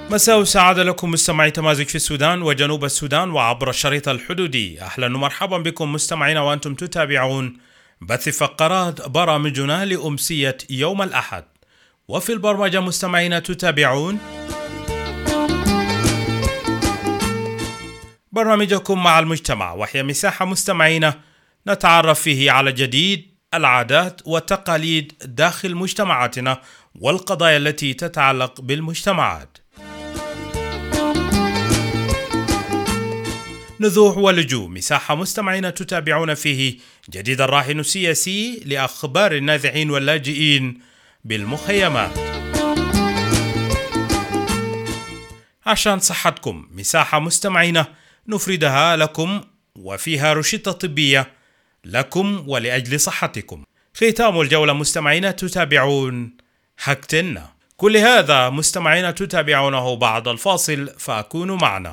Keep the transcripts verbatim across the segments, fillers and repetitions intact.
مساء سعادة لكم مستمعي تمازج في السودان وجنوب السودان وعبر الشريط الحدودي. أهلا ومرحبا بكم مستمعينا وأنتم تتابعون بث فقرات برامجنا لأمسية يوم الأحد. وفي البرمجة مستمعينا تتابعون برنامجكم مع المجتمع، وهي مساحة مستمعينا نتعرف فيه على جديد العادات والتقاليد داخل مجتمعاتنا والقضايا التي تتعلق بالمجتمعات. نزوح ولجوء، مساحة مستمعين تتابعون فيه جديد الراهن السياسي لأخبار النازحين واللاجئين بالمخيمات. عشان صحتكم، مساحة مستمعين نفردها لكم وفيها روشتة طبية لكم ولأجل صحتكم. ختام الجولة مستمعين تتابعون حكتنا. كل هذا مستمعين تتابعونه بعد الفاصل، فأكونوا معنا.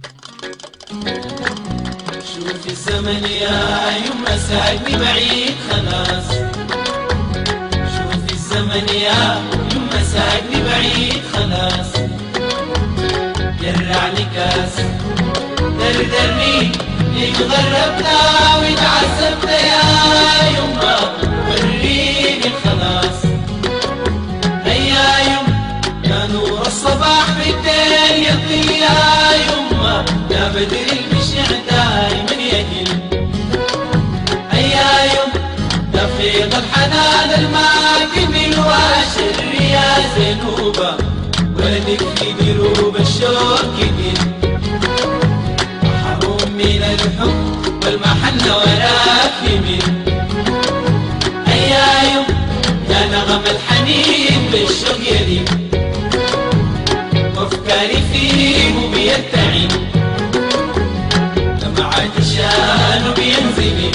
شوف الزمن يا يما ساعدني بعيد خلاص، شوف الزمن يا يما ساعدني بعيد خلاص، جرعني كاس دردرني ليك غربنا وتعذبنا يا يما، وريني الخلاص. هيا يما يا نور الصباح بالليل يضي يا يما، يا بدر المشيع دايما يجل. هيا يما يا فيض الحنان الماكن الواشر يا زينوبة، ولدك في دروب الشوق يدل. محروم من الحب والمحنة وراك يمل. هيا يما يا نغم الحنين بالشوق يدل، وافكاري فيه بيرتعد، دمعة شانه بينزل.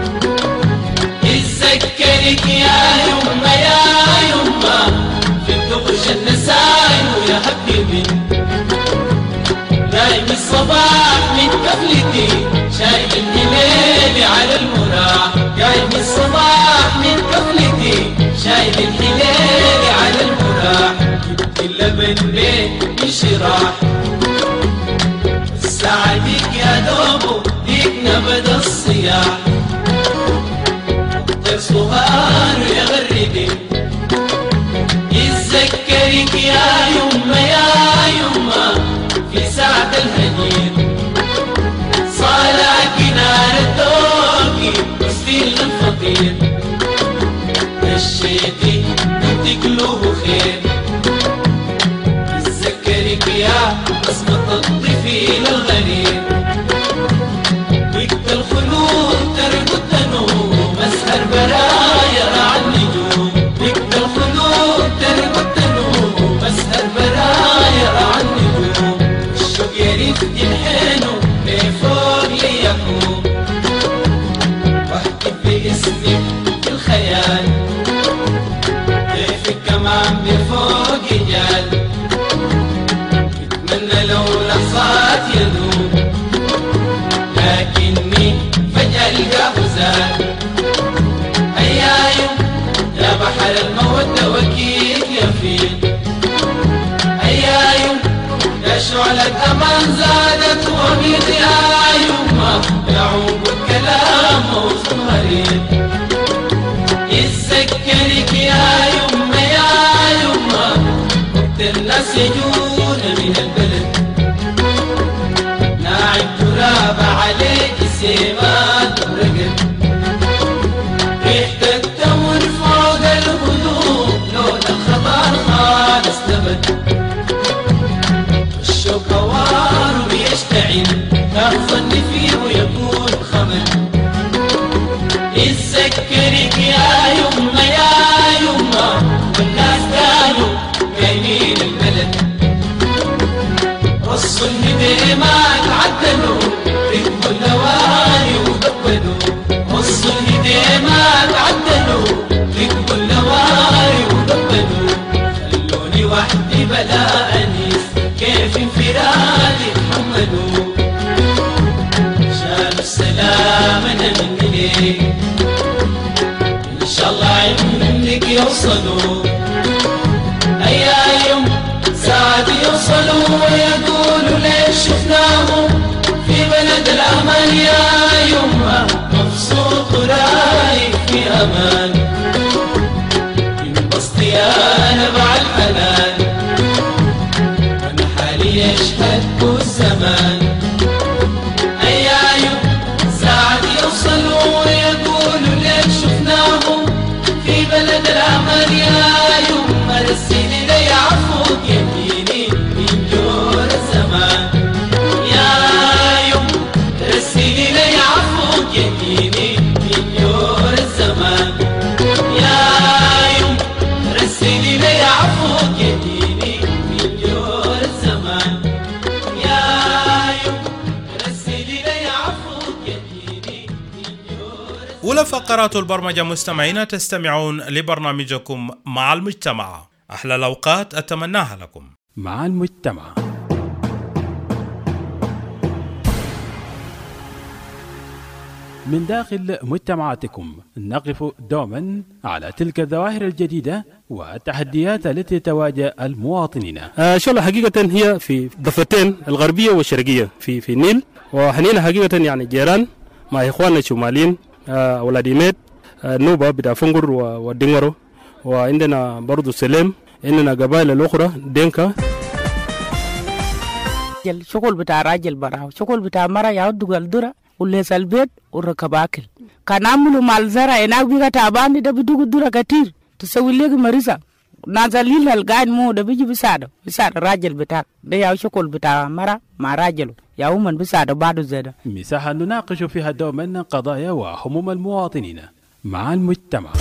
اتذكرك يا يما يا يما في الدغش النساين ويا هبي من نايم الصباح من كفلتي، شايف الهلال على المراح. جاي من الصباح من كفلتي، شايف الهلال على المراح. جبت اللبن بيت انشراح، ساعدك يا دوبو ديك نبض الصياح. طير صغار يا غردي، يتذكرك يا يما يا يما في ساعة الهجير. صالح نار الدوكي وستيل الفطير، مشيتي بدك له خير. يتذكرك يا بصمة الطفيل الغريب، وقت الخلود ترقد تنوم مسهر برايا رع النجوم. وقت الخلود ترقد تنوم مسهر برايا رع النجوم. الشوق يريد ينحنوا لفوق ليحوم، واحكي باسمك في الخيال، كيفك كمان بفوق جال. اتمنى لو لحظات يذوب، لكني فجأة القاه زاد. هيا يا بحر المودة وكيل يفيد. هيا يا شعلة أمان زادت وبيض يا يما، يعوب الكلام موسم غريب. يتذكرك يا يما يا يما وقت الناس يجون من البلد، ناعم تراب عليك سيمات ورقد. ريحة التمر فوق الهدوء، لون الخضار خالص نبت. الشوق هوار ويشتعل، تظن فيه ويكون خمل. يتذكرك يا يما يا يما والناس كانوا جايين البلد. رصوا الهديمات عدلوا، ركبوا اللواني ودبلوا. رصوا الهديمات عدلوا، ركبوا اللواني ودبلوا. خلوني وحدي بلا أنيس، كيف انفرادي تحملوا. شالوا السلام أنا مني ليك، إن شاء الله عندك يوصلوا. هيا يوم ساعة يوصلوا الأمان ينبسط يا نبع الحنان أنا حالي يشهد كل زمان أيايو ساعة يوصلوا يقولوا ليك شفناهم في بلد الأمان يا يوم رسيني لي عفوك يميني من جور الزمان يا يوم رسيني لي عفوك يميني من جور الزمان يا يوم رسيني لي عفوك يميني من جور الزمان يا يوم رسيني لي عفوك يميني من جور الزمان. أولى فقرات البرمجة مستمعين، تستمعون لبرنامجكم مع المجتمع. أحلى الأوقات أتمناها لكم مع المجتمع. من داخل مجتمعاتكم نقف دوما على تلك الظواهر الجديدة والتحديات التي تواجه المواطنين. آه شغلة حقيقة هي في ضفتين الغربية والشرقية في في النيل، وحنينا حقيقة يعني جيران مع إخواننا الشماليين، آه أولاد إيميت، آه نوبة بتاع فنقر والدنغرو، وعندنا برضو سليم، عندنا قبائل الأخرى دينكا. شغل بتاع راجل براو، شغل بتاع مرة يعود الدرة وليس البيت وركب أكل. كان عملوا مال زرع هناك بيجا تعبان ده بيدوق الدرة كتير تسوي لك مريضة نازلين القاعد مو ده بيجي بيساعده بيساعد الراجل بتاعك ده يا شغل بتاع مرة مع راجله يا هم بيساعده بعده زيادة. مساحة نناقش فيها دوما قضايا وهموم المواطنين مع المجتمع.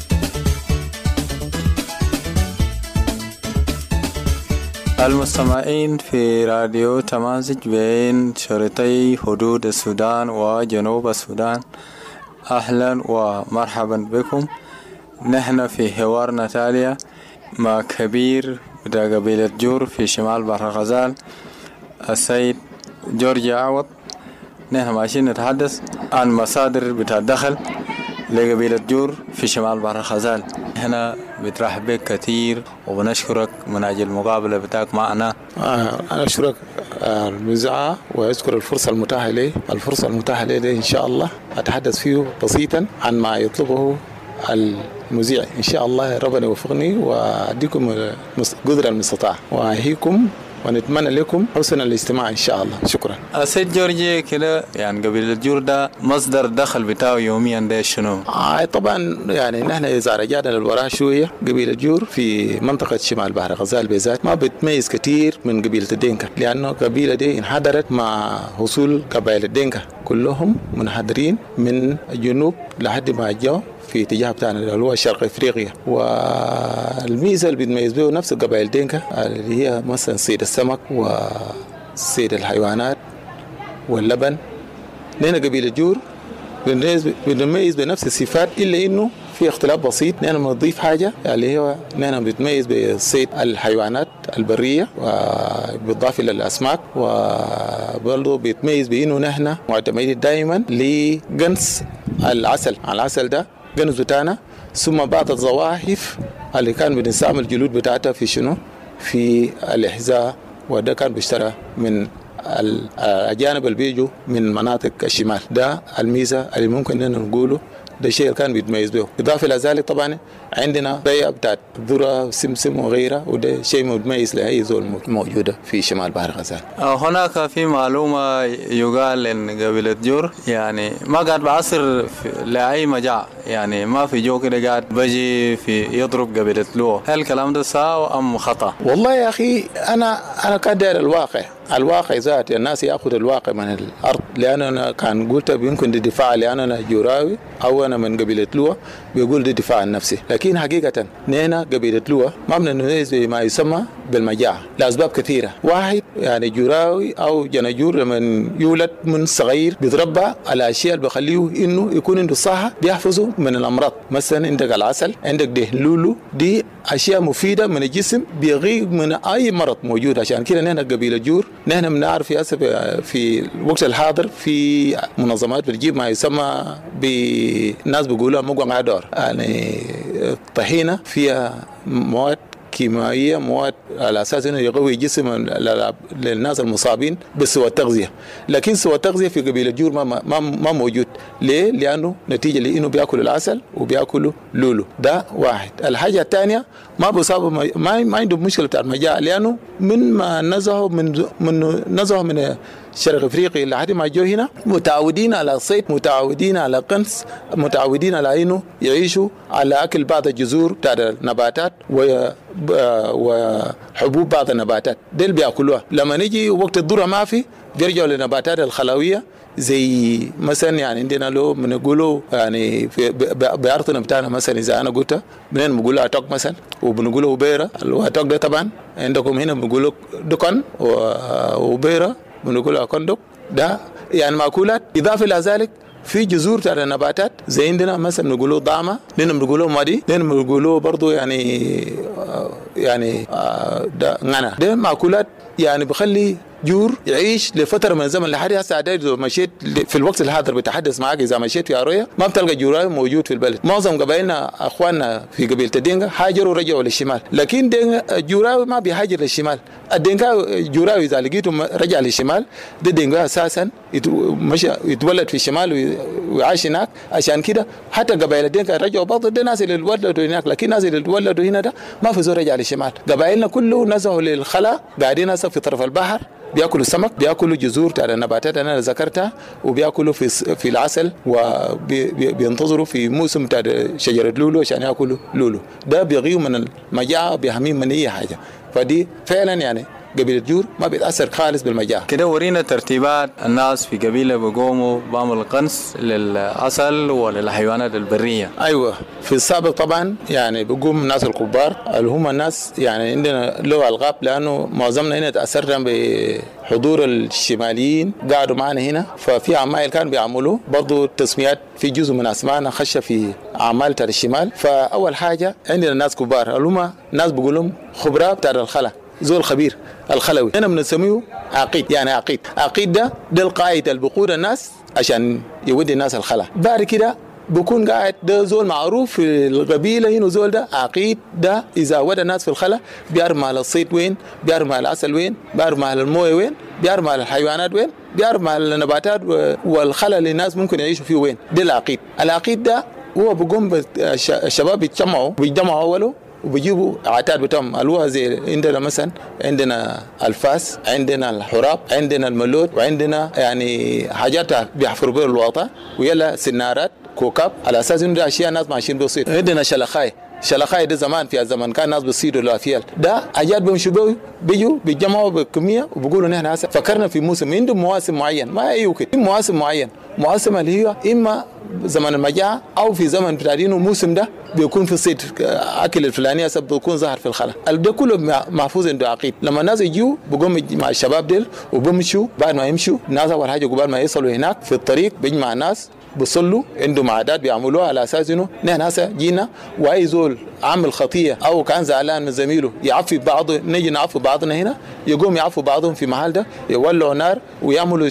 المستمعين في راديو تمازج بين شريطي حدود السودان وجنوب السودان، أهلا ومرحبا بكم. نحن في حوارنا تالية مع كبير بتاع قبيلة جور في شمال بحر الغزال، السيد جورج عوض. نحن ماشيين نتحدث عن مصادر بتاع الدخل لقبيلة جور في شمال بحر الغزال. هنا بترحب بك كثير وبنشكرك من أجل المقابلة بتاعك معنا. آه أنا أشكرك آه المذيعة وأشكر الفرصة المتاحة لي. الفرصة المتاحة لي إن شاء الله أتحدث فيه بسيطا عن ما يطلبه المذيع. إن شاء الله ربنا يوفقني وأديكم قدر المستطاع وأهيكم ونتمنى لكم حسن الاستماع إن شاء الله. شكرا. سيد جورجي كده يعني قبيلة جور ده مصدر دخل بتاعه يوميا ده شنو؟ آه طبعا يعني نحن إذا رجعنا للوراء شوية قبيلة جور في منطقة شمال بحر الغزال بالذات ما بتميز كثير من قبيلة الدينكا، لأنه قبيلة دي انحدرت مع حصول قبائل الدينكا كلهم منحدرين من الجنوب لحد ما جاءوا في اتجاه بتاعنا اللي هو شرق افريقيا. والميزه اللي بتميز به نفس القبائل دينكا اللي هي مثلا صيد السمك وصيد الحيوانات واللبن. نحن قبيله جور بنميز بنفس الصفات الا انه في اختلاف بسيط. نحن بنضيف حاجه اللي هو نحن بنتميز بصيد الحيوانات البريه وبالضافه الى الاسماك، وبرضه بيتميز بانه نحن معتمدين دائما لجنس العسل. العسل ده جنس بتاعنا، ثم بعض الزواحف اللي كان بنستعمل الجلود بتاعتها في شنو في الإحذاء، وده كان بيشترى من الأجانب اللي بيجوا من مناطق الشمال. ده الميزة اللي ممكن إننا نقوله ده الشيء اللي كان بيتميز به. إضافة إلى ذلك طبعا عندنا بيع بتاعت ذرة سمسم وغيرها، وده شيء متميز لأي زول موجودة في شمال بحر الغزال. هناك في معلومة يقال إن قبيلة جور يعني ما قاعد بعصر لأي مجاعة، يعني ما في جو كده قاعد بجي في يضرب قبيلة لو. هل الكلام ده صح أم خطأ؟ والله يا أخي أنا أنا كان داير الواقع الواقع ذات الناس يأخذ الواقع من الأرض، لأن أنا كان قلت يمكن دي دفاع لأن أنا جوراوي أو أنا من قبيلة لوا بيقول دي دفاع عن نفسي، لكن حقيقة نحن قبيلة لوا ما بنميز بما يسمى بالمجاعة لأسباب كثيرة. واحد يعني جوراوي أو جنجور لما يولد من صغير بيتربى على أشياء اللي بخليه إنه يكون عنده صحة بيحفظه من الأمراض. مثلا عندك العسل، عندك دهلولو، دي أشياء مفيدة من الجسم بيغيب من أي مرض موجود. عشان كده نحن قبيلة جور نحن بنعرف في في الوقت الحاضر في منظمات بتجيب ما يسمى بالناس بيقولوا مقوم عدور، يعني طحينة فيها مواد كيماويه، مواد على اساس انه يقوي جسم للناس المصابين بسوى التغذيه، لكن سوى التغذيه في قبيله جور ما ما ما موجود. ليه؟ لانه نتيجه لانه بياكلوا العسل وبياكلوا لولو. ده واحد. الحاجه الثانيه ما بيصابوا ما ما عندهم مشكله بتاع المجاعه، لانه من ما نزهوا من من نزهوا من شرق افريقيا لحد ما جو هنا متعودين على الصيد، متعودين على قنص، متعودين على انه يعيشوا على اكل بعض الجذور بتاع النباتات وحبوب بعض النباتات ديل بياكلوها. لما نيجي وقت الذره ما في بيرجعوا للنباتات الخلويه، زي مثلا يعني عندنا له بنقولوا يعني بارضنا بتاعنا مثلا اذا انا قلت منين بنقولوا اتوك مثلا وبنقولوا بيره. الاتوك ده طبعا عندكم هنا بنقولوا دكان وبيره بنقولوا كندق. ده يعني مأكولات. إضافة إلى ذلك في جذور تاع النباتات زي عندنا مثلا بنقولوا ضامة، لنا بنقولوا مادي، لنا بنقولوا برضو يعني يعني ده غنا. ده مأكولات يعني بخلي جور يعيش لفتره من الزمن لحد هسه. اذا مشيت في الوقت الحاضر بتحدث معاك، اذا مشيت في ارويا ما بتلقى جوراوي موجود في البلد. معظم قبائلنا اخواننا في قبيله الدينكا هاجروا ورجعوا للشمال، لكن جوراوي ما بيهاجر للشمال. الدينكا جوراوي اذا لقيته رجع للشمال، ده دينكا اساسا مشى يتولد في الشمال ويعيش هناك. عشان كده حتى قبائل الدينكا رجعوا برضه، ده ناس اللي اتولدوا هناك، لكن ناس اللي اتولدوا هنا ده ما في زول رجع للشمال. قبائلنا كله نزهوا للخلا، قاعدين هسه في طرف البحر بياكلوا سمك، بياكلوا جذور تاع النباتات انا ذكرتها، وبياكلوا في في العسل، وبينتظروا في موسم تاع شجره لولو عشان ياكلوا لولو. ده بيغيوا من المجاعه، بيحميهم من اي حاجه. فدي فعلا يعني قبيله جور ما بيتاثر خالص بالمجاعه. كده ورينا ترتيبات الناس في قبيله بيقوموا بعمل قنص للعسل وللحيوانات البريه. ايوه في السابق طبعا يعني بيقوم الناس الكبار اللي هم الناس يعني عندنا له القاب، لانه معظمنا هنا تاثرنا بحضور الشماليين قعدوا معنا هنا، ففي عمايل كانوا بيعملوا برضه تسميات في جزء من اسمائنا خش في اعمال تاع الشمال. فاول حاجه عندنا ناس كبار اللي هم ناس بيقولوا خبراء بتاع الخلا، زول خبير الخلوي. هنا بنسميه عقيد، يعني عقيد. عقيد ده ده القائد اللي بيقود الناس عشان يودي الناس الخلا. بعد كده بيكون قاعد ده زول معروف في القبيله هنا، زول ده عقيد. ده اذا ودى الناس في الخلا بيعرف مال الصيد وين، بيعرف مال العسل وين، بيعرف مال المويه وين، بيعرف مال الحيوانات وين، بيعرف مال النباتات والخلا اللي الناس ممكن يعيشوا فيه وين. ده العقيد. العقيد ده هو بيقوم الشباب يتجمعوا بيجمعوا اوله وبيجيبوا عتاد بتاعهم الوها، زي عندنا مثلا عندنا الفاس، عندنا الحراب، عندنا الملود، وعندنا يعني حاجات بيحفروا بها الوطا، ويلا سنارات كوكب، على اساس انه ده اشياء ناس ماشيين بيصيد. عندنا شلخاي، شلخاي ده زمان في الزمن كان ناس بيصيدوا الافيال، ده حاجات بيمشوا بيه بيجوا بيجمعوا بكميه وبيقولوا نحن هسه فكرنا في موسم. عندهم مواسم معين، ما ايوه كده مواسم معين، مواسم اللي هي اما زمن المجاعه او في زمن بتاعينه. الموسم ده بيكون في صيد اكل الفلانيه سب بيكون ظهر في الخلا. ده كله محفوظ عنده عقيد. لما الناس يجوا بيقوم مع الشباب ديل وبيمشوا. بعد ما يمشوا الناس اول حاجه قبل ما يصلوا هناك في الطريق بيجمع الناس بيصلوا، عندهم عادات بيعملوها على اساس انه نحن هسه جينا واي زول عمل خطيه او كان زعلان من زميله يعفي بعض، نيجي نعفو بعضنا هنا، يقوم يعفوا بعضهم في محل ده، يولعوا نار ويعملوا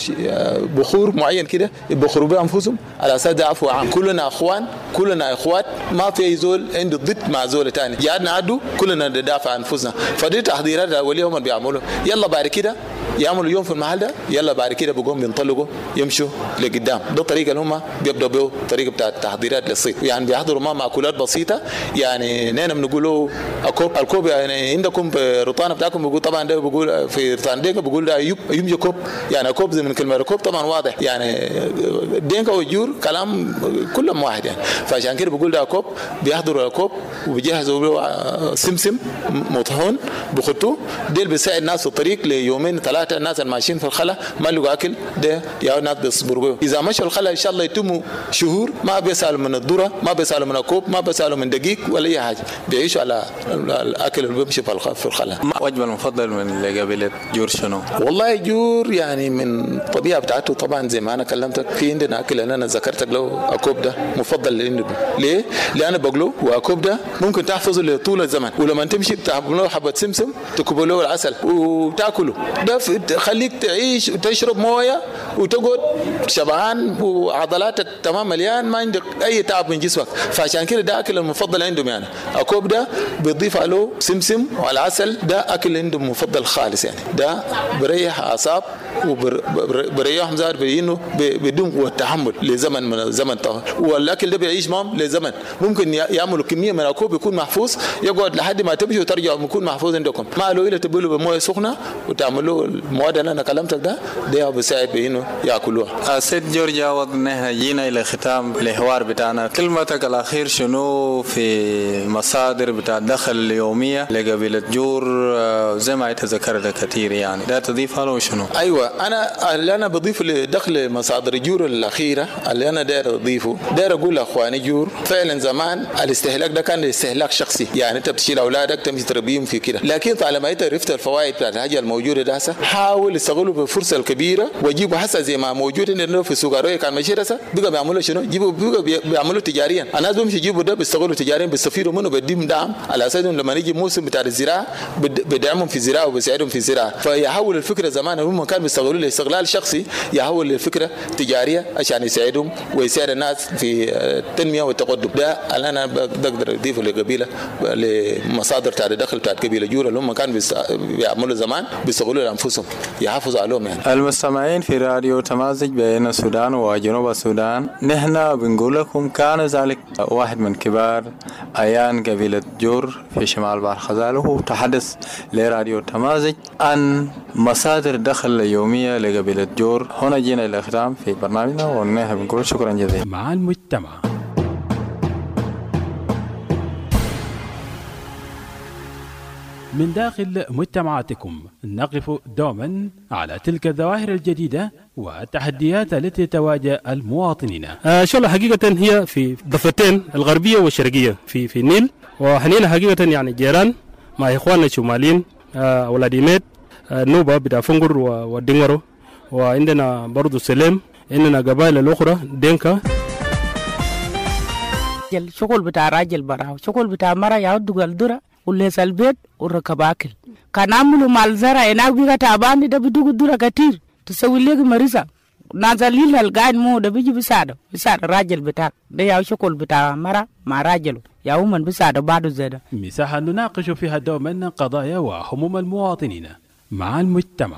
بخور معين كده يبخروا به انفسهم على اساس ده عفو عام. كلنا اخوان، كلنا اخوات، ما في زول عنده ضد مع زول ثاني، قعدنا عدو كلنا ندافع عن انفسنا. فدي تحضيرات الاوليه هم بيعملوا. يلا بعد كده يعملوا يوم في المحل ده، يلا بعد كده بيقوم بينطلقوا يمشوا لقدام. ده الطريقه اللي هم بيبداوا به، طريقه بتاع التحضيرات للصيد. يعني بيحضروا ما مأكولات بسيطه، يعني نحن بنقولوا الكوب. الكوب يعني عندكم بالرطانه بتاعكم بيقول طبعا ده بيقول في رطان دينكا بيقول ده يوم يوم كوب، يعني كوب زي من كلمه كوب طبعا واضح، يعني دينكا والجور كلام كلهم واحد يعني. فعشان كده بيقول ده كوب. بيحضروا الكوب وبيجهزوا سمسم مطحون بخطوه، ديل بيساعد الناس في الطريق ليومين ثلاثه. الناس الماشيين في الخلا ما لقوا اكل، ده يا ناس بيصبروا. اذا مشوا الخلا ان شاء الله يتموا شهور ما بيسالوا من الذره، ما بيسالوا من الكوب، ما بيسالوا من دقيق ولا اي حاجه، بيعيشوا على الاكل اللي بيمشي في الخلا. وجبه المفضل من قبيله جور شنو؟ والله جور يعني من الطبيعه بتاعته طبعا زي ما انا كلمتك، في عندنا اكل اللي انا ذكرتك له اكوب ده مفضل لنا. ليه؟ لان بقلو واكوب ده ممكن تحفظه لطول الزمن، ولما تمشي بتعمل له حبه سمسم تكب له العسل وتاكله. ده في خليك تعيش وتشرب مويه وتقعد شبعان وعضلاتك تمام مليان ما عندك اي تعب من جسمك. فعشان كده ده اكل المفضل عندهم يعني. الكوب ده بيضيف عليه سمسم والعسل، ده اكل عندهم مفضل خالص يعني. ده بريح اعصاب وبريحهم زاد بانه بدون قوه تحمل لزمن من الزمن طويل. والاكل ده بيعيش معهم لزمن، ممكن يعملوا كميه من الكوب يكون محفوظ يقعد لحد ما تمشي وترجع يكون محفوظ عندكم. ما له الا تبلوا بمويه سخنه وتعملوا المواد اللي انا كلمتك ده ده بيساعد بانه ياكلوها. سيد جورج عوض، نحن جينا الى ختام الحوار بتاعنا. كلمتك الاخير شنو في مصادر بتاع الدخل اليوميه لقبيله جور زي ما انت ذكرت كثير يعني، ده تضيفها له شنو؟ ايوه، انا اللي انا بضيف لدخل مصادر جور الاخيره اللي انا داير اضيفه، داير اقول لاخواني جور فعلا زمان الاستهلاك ده كان استهلاك شخصي، يعني انت بتشيل اولادك تمشي تربيهم في كده، لكن طالما انت عرفت الفوائد بتاعت الحاجه الموجوده ده حاول تستغلوا بالفرصه الكبيره وجيبوا حسا زي ما موجود هنا في السوق الروي كان ماشي رسا بقى بيعملوا شنو؟ جيبوا بقى بيعملوا تجاريا. الناس بيمشي يجيبوا ده بيستغلوا تجاريا بيستفيدوا منه بديهم دعم على اساس لما يجي موسم بتاع الزراعه بدعمهم في الزراعه وبيساعدهم في الزراعه. فيحول الفكره زمان هم كانوا بيستغلوا لاستغلال شخصي، يحول الفكره تجاريه عشان يساعدهم ويساعد الناس في التنميه والتقدم. ده اللي انا بقدر اضيفه لقبيله لمصادر تاع الدخل بتاعت قبيله جور اللي هم كانوا بيعملوا زمان بيستغلوا لانفسهم يحافظوا عليهم يعني. المستمعين في راديو تمازج بين السودان وجنوب السودان، نحن بنقول لكم كان ذلك واحد من كبار ايان قبيله جور في شمال بحر غزال، وهو تحدث لراديو تمازج عن مصادر الدخل اليوميه لقبيله جور. هنا جينا الى الختام في برنامجنا ونحن بنقول شكرا جزيلا. مع المجتمع من داخل مجتمعاتكم نقف دوما على تلك الظواهر الجديدة والتحديات التي تواجه المواطنين. آه شو حقيقة هي في ضفتين الغربية والشرقية في في النيل، وحنينا حقيقة يعني جيران مع إخواننا الشماليين آه أولاد ميت آه نوبة بتاع فنقر والدنغرو، وعندنا برضو سليم، عندنا قبائل الأخرى دينكا. الشغل بتاع راجل براو، شغل بتاع مرة يعود الدرة وليس البيت وركب أكل. كان عملوا مال زرع هناك بيجا تعبان ده بدوق الدرة كتير تسوي لك مريضة نازلين القاعد مو ده بيجي بيساعده بيساعد الراجل بتاعك ده يا شغل بتاع مرة مع راجله يا ومن بيساعده بعده زيادة. مساحة نناقش فيها دوما قضايا وهموم المواطنين مع المجتمع.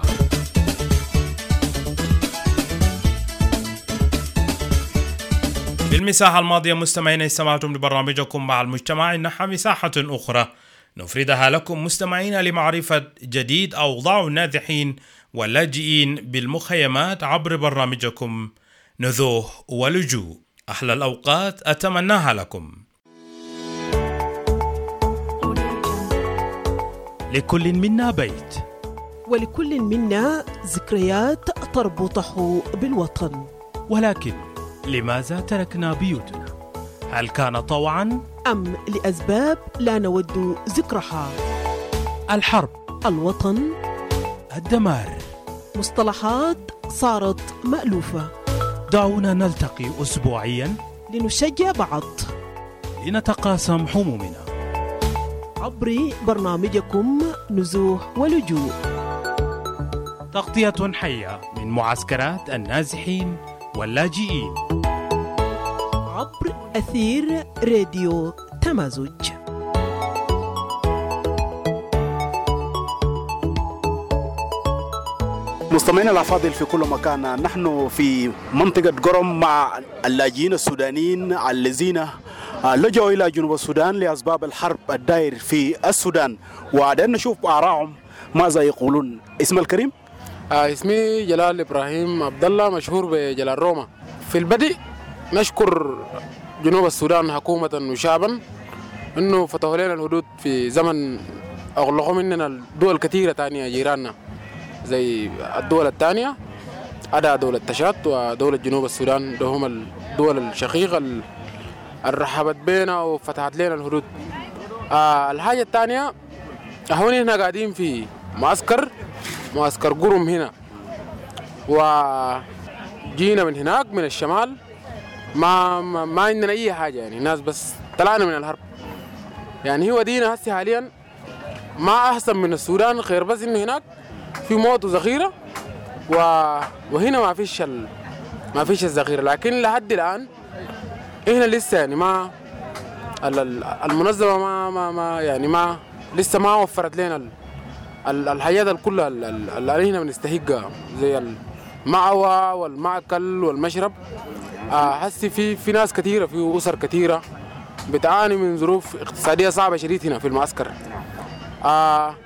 في المساحة الماضية مستمعين استمعتم لبرنامجكم مع المجتمع، إنها مساحة أخرى نفردها لكم مستمعين لمعرفة جديد أوضاع النازحين واللاجئين بالمخيمات عبر برنامجكم نزوح ولجوء. أحلى الأوقات أتمناها لكم. لكل منا بيت، ولكل منا ذكريات تربطه بالوطن، ولكن لماذا تركنا بيوتنا؟ هل كان طوعا أم لأسباب لا نود ذكرها؟ الحرب، الوطن، الدمار، مصطلحات صارت مألوفة. دعونا نلتقي أسبوعيا لنشجع بعض، لنتقاسم همومنا عبر برنامجكم نزوح ولجوء، تغطية حية من معسكرات النازحين واللاجئين عبر أثير راديو تمازج. مستمعينا الأفاضل في كل مكان، نحن في منطقة قرم مع اللاجئين السودانيين الذين لجوا إلى جنوب السودان لأسباب الحرب الدائر في السودان، وعدنا نشوف آراءهم ماذا يقولون. اسم الكريم؟ آه اسمي جلال إبراهيم عبد الله، مشهور بجلال روما. في البدء نشكر جنوب السودان حكومة وشعبا انه فتحوا لنا الحدود في زمن اغلقوا مننا الدول كثيرة تانية جيراننا زي الدول الثانية عدا دولة تشاد ودولة جنوب السودان، ده هم الدول الشقيقة اللي رحبت بينا وفتحت لنا الحدود. آه الحاجة الثانية هون هنا قاعدين في معسكر معسكر قرم هنا، وجينا من هناك من الشمال ما ما, ما عندنا اي حاجه، يعني الناس بس طلعنا من الحرب. يعني هو دينا هسه حاليا ما احسن من السودان، خير بس انه هناك في موت وذخيره و... وهنا ما فيش ال... ما فيش الذخيره، لكن لحد الان احنا لسه يعني ما المنظمه ما ما, ما يعني ما لسه ما وفرت لنا ال... ال... الحاجات كلها اللي احنا بنستحقها زي المأوى والمأكل والمشرب. آه حسي في في ناس كثيره، في اسر كثيره بتعاني من ظروف اقتصاديه صعبه شديد هنا في المعسكر. آه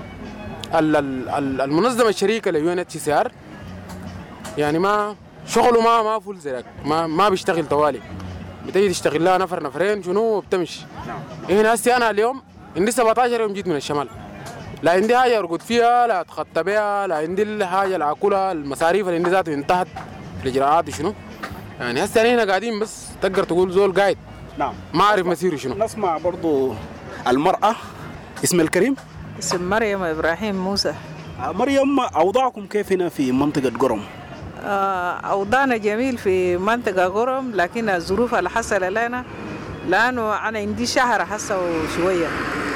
المنظمه الشريكه ليو ان اتش سي ار يعني ما شغله ما ما فول زيك، ما ما بيشتغل طوالي، بتيجي تشتغل لها نفر نفرين شنو بتمشي. هنا هسي انا اليوم عندي سبعتاشر يوم جيت من الشمال، لا عندي حاجه ارقد فيها، لا اتخطى بها، لا عندي حاجه لا اكلها، المصاريف اللي عندي ذاته انتهت، الاجراءات شنو يعني. هسه يعني هنا قاعدين بس تقدر تقول زول قاعد نعم ما اعرف مسيره شنو. نسمع برضو المرأة. اسم الكريم؟ اسم مريم إبراهيم موسى. مريم، أوضاعكم كيف هنا في منطقة قرم؟ أوضاعنا جميل في منطقة قرم، لكن الظروف اللي حصل لنا لأنه أنا عندي شهر حصل شوية،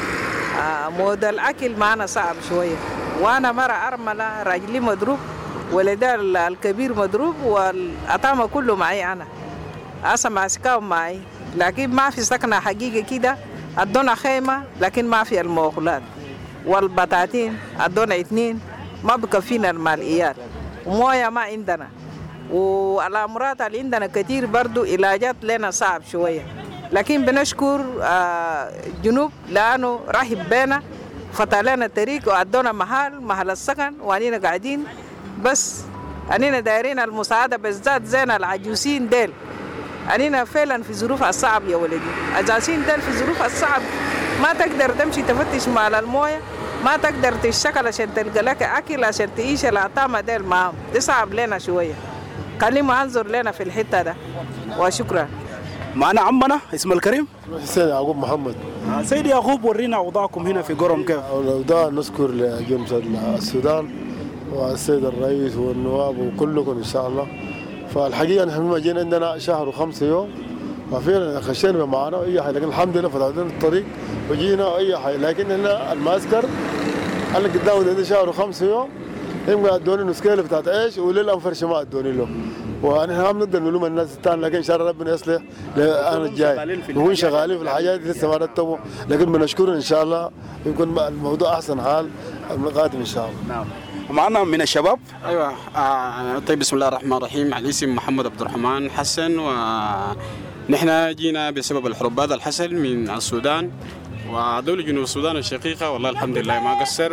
مود الأكل معنا صعب شوية، وأنا مرة أرملة، راجلي مضروب، ولدي الكبير مضروب، والأطعمة كله معي أنا أصلا ماسكاهم معي، لكن ما في سكنة حقيقة كده. أدونا خيمة لكن ما في الموكلات، والبطاطين أدونا اثنين ما بكفينا الماليات، وموية ما عندنا، والأمراض اللي عندنا كتير برضو علاجات لنا صعب شوية. لكن بنشكر جنوب لأنه رحب بنا، فتح لنا الطريق وأدونا محل محل السكن، وأنينا قاعدين بس أنينا دايرين المساعدة بالذات زين العجوزين ديل. أنينا فعلا في ظروف الصعب يا ولدي، العجوزين ديل في ظروف الصعب، ما تقدر تمشي تفتش مع المويه، ما تقدر تشتغل عشان تلقى لك أكل عشان تعيش الأطعمة ديل معهم، دي صعب لنا شوية. خلينا انظر لنا في الحتة ده، وشكرا. معنا عمنا اسم الكريم؟ سيد يعقوب محمد. سيد يعقوب، ورينا أوضاعكم هنا في قرم كيف؟ الأوضاع نذكر لجمهورية السودان والسيد الرئيس والنواب وكلكم إن شاء الله. فالحقيقة نحن ما جينا عندنا شهر وخمسة يوم، وفعلا خشينا معنا أي حاجة، لكن الحمد لله فتحوا لنا الطريق وجينا أي حاجة. لكن هنا المعسكر اللي قدامنا عندنا شهر وخمسة يوم، هم ادوني نسكيله بتاعت ايش وللانفرش ما ادوني له، ونحن ما بنقدر نلوم الناس الثانيه، لكن ان شاء الله ربنا يصلح الانا الجاي. نكون شغالين في الحاجات دي لسه ما رتبوا، لكن بنشكرهم ان شاء الله يكون الموضوع احسن حال القادم ان شاء الله. نعم. معنا من الشباب. ايوه آه طيب، بسم الله الرحمن الرحيم. على اسم محمد عبد الرحمن حسن، ونحن جينا بسبب الحروبات الحصل من السودان ودولة جنوب السودان الشقيقة. والله الحمد لله ما قصر،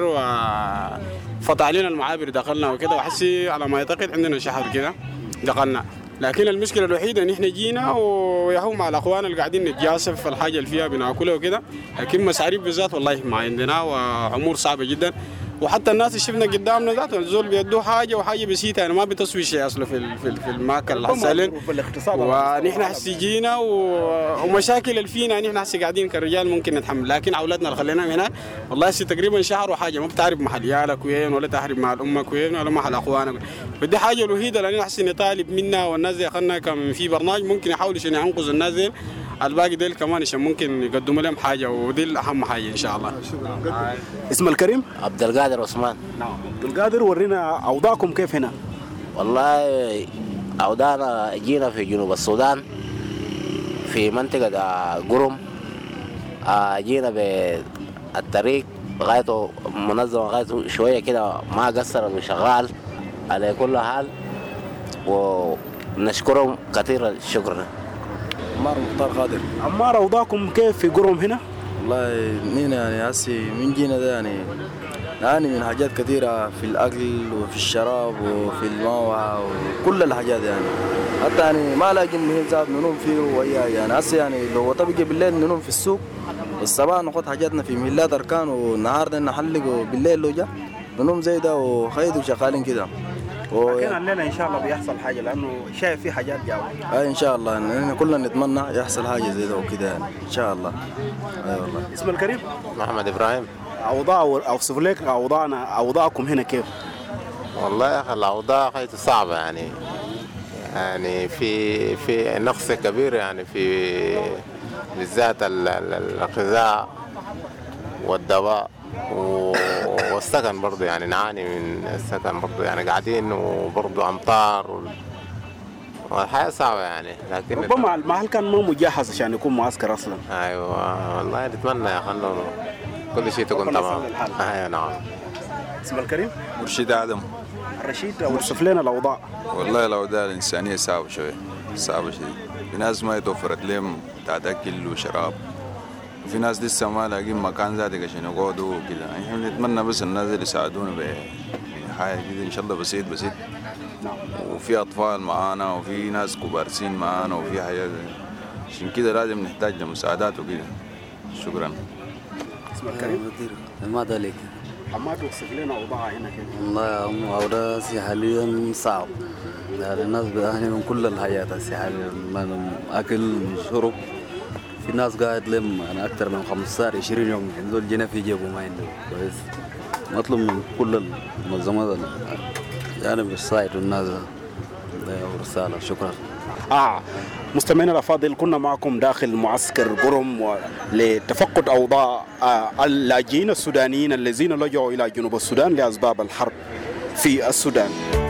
وفتح علينا المعابر دخلنا وكده، وحسي على ما يعتقد عندنا شهر كده دخلنا. لكن المشكلة الوحيدة ان احنا جينا ويهو مع الاخوان اللي قاعدين نتجاسف في الحاجة اللي فيها بناكلها وكده، لكن مصاريف بالذات والله ما عندنا، وامور صعبة جدا. وحتى الناس اللي شفنا قدامنا ذات الزول بيدوه حاجه وحاجه بسيطه، يعني ما بتسوي شيء اصلا في في في الماكل الحسالين. ونحن حسي جينا ومشاكل اللي فينا نحن حسي قاعدين كرجال ممكن نتحمل، لكن اولادنا اللي خليناهم هنا والله هسي تقريبا شهر وحاجه ما بتعرف محل عيالك وين، ولا تعرف مع امك وين، ولا محل اخوانك. فدي حاجه الوحيده اللي نحسي نطالب منها، والناس دي اخذنا كم في برنامج ممكن يحاولوا عشان ينقذوا الناس دي، الباقي ديل كمان عشان ممكن يقدموا لهم حاجه، ودي الاهم حاجه ان شاء الله. اسم الكريم؟ عبد القادر عثمان. نعم عبد القادر، ورينا اوضاعكم كيف هنا؟ والله اوضاعنا جينا في جنوب السودان في منطقه قرم، جينا بالطريق غايته منظمه غايته شويه كده ما قصر وشغال على كل حال، ونشكرهم كثير الشكر. عمار مختار قادر. عمار، اوضاعكم كيف في قرم هنا؟ والله مين يعني هسي من جينا ده يعني نعاني من حاجات كثيرة في الأكل وفي الشراب وفي الماء وكل الحاجات يعني، حتى يعني ما لاقي من ذات ننوم فيه وياه يعني. هسي يعني لو طبقة بالليل ننوم في السوق، الصباح ناخذ حاجاتنا في محلات أركان، والنهار ده نحلق، وبالليل لو جا ننوم زي ده وخيط وشغالين كده. لكن الليلة إن شاء الله بيحصل حاجة، لأنه شايف في حاجات جاوا. أي إن شاء الله يعني كلنا نتمنى يحصل حاجة زي ده وكده يعني إن شاء الله. أي والله. اسم الكريم؟ محمد إبراهيم. أوضاع أوصف لك أوضاعنا أوضاعكم هنا كيف؟ والله يا أخي الأوضاع غاية صعبة يعني، يعني في في نقص كبير يعني في بالذات الغذاء والدواء والسكن برضو يعني نعاني من السكن برضو يعني قاعدين وبرضو أمطار والحياة صعبة يعني. لكن ربما المحل كان مو مجهز عشان يكون معسكر أصلا. أيوة والله نتمنى يا أخي كل شيء تكون تمام. أيوة نعم. اسم الكريم؟ مرشد آدم. رشيد اوصف لنا الأوضاع. والله الأوضاع الإنسانية صعبة شوية، صعبة شديد. في ناس ما يتوفرت لهم بتاعت أكل وشراب، وفي ناس لسه ما لاقين مكان ذاتي عشان يقعدوا وكده. احنا نتمنى بس الناس اللي يساعدونا بحاجة كده إن شاء الله بسيط بسيط. وفي أطفال معانا وفي ناس كبارسين معانا وفي حاجات، عشان كده لازم نحتاج لمساعدات وكده. شكرا. اسم الكريم؟ حماد عليك. حماد وصف لنا أوضاع هنا كده. والله يا أم أوضاع حاليا صعب، يعني الناس بتعاني من كل الحياة حاليا، من أكل من شرب. في ناس قاعد لهم أنا أكثر من خمستاشر عشرين يوم عندهم جنيه في جيبه ما عنده كويس. مطلوب من كل المنظمات يعني بالساعد الناس ورسالة. شكرا. آه مستمعينا الأفاضل، كنا معكم داخل معسكر قرم لتفقد أوضاع آه اللاجئين السودانيين الذين لجوا إلى جنوب السودان لأسباب الحرب في السودان.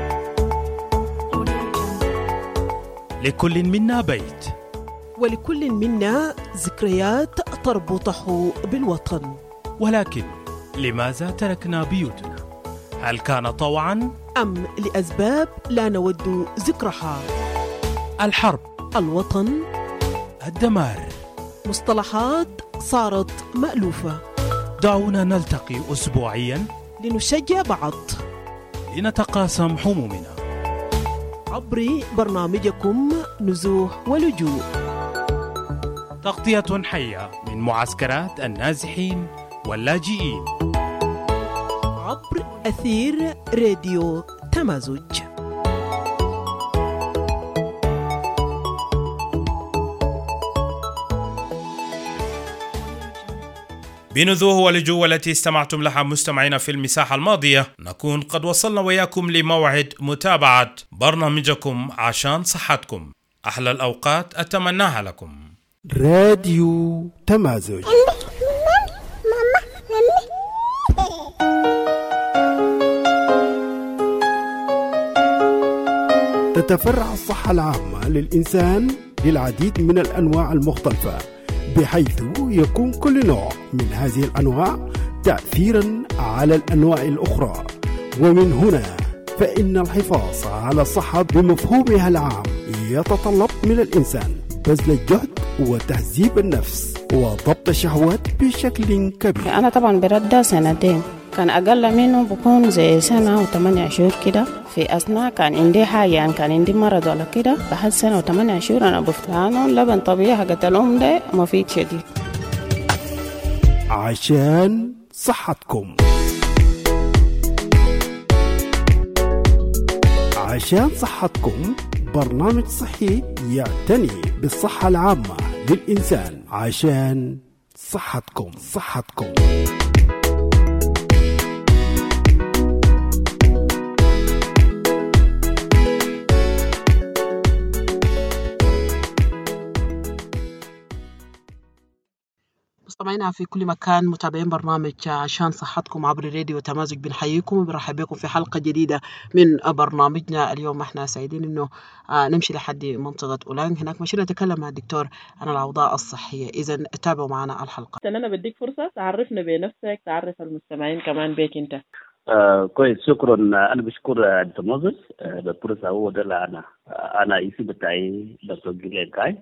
لكل منا بيت، ولكل منا ذكريات تربطه بالوطن. ولكن لماذا تركنا بيوتنا؟ هل كان طوعا أم لأسباب لا نود ذكرها؟ الحرب، الوطن، الدمار، مصطلحات صارت مألوفة. دعونا نلتقي أسبوعيا لنشجع بعض، لنتقاسم همومنا عبر برنامجكم نزوح ولجوء، تغطية حية من معسكرات النازحين واللاجئين عبر أثير راديو تمازج. بنذوه ولجوء التي استمعتم لها مستمعين في المساحة الماضية، نكون قد وصلنا وياكم لموعد متابعة برنامجكم عشان صحتكم. أحلى الأوقات أتمناها لكم. راديو تمازج. تتفرع الصحة العامة للإنسان للعديد من الأنواع المختلفة، بحيث يكون كل نوع من هذه الأنواع تأثيرا على الأنواع الأخرى. ومن هنا فإن الحفاظ على الصحة بمفهومها العام يتطلب من الإنسان بذل الجهد وتهذيب النفس وضبط الشهوات بشكل كبير. أنا طبعا برد سنتين، كان أقل منه بكون زي سنة وثمانية شهور كده. في أثناء كان عندي حاجة يعني كان عندي مرض ولا كده، بعد سنة وثمانية شهور أنا بفتانه لبن طبيعي حقت الأم ده مفيد شديد. عشان صحتكم. عشان صحتكم برنامج صحي يعتني بالصحة العامة للإنسان. عشان صحتكم صحتكم مستمعينا في كل مكان، متابعين برنامج عشان صحتكم عبر راديو تمازج، بنحييكم وبنرحب بكم في حلقة جديدة من برنامجنا. اليوم احنا سعيدين انه نمشي لحد منطقة أولانغ، هناك مشينا نتكلم مع الدكتور عن الأوضاع الصحية. إذا تابعوا معنا الحلقة. أنا بديك فرصة تعرفنا بنفسك، تعرف المستمعين كمان بيك أنت. آه كويس، شكرا. أنا بشكر التمازج بالفرصة. هو ده أنا أنا اسمي بتاعي دكتور جيلين كاي،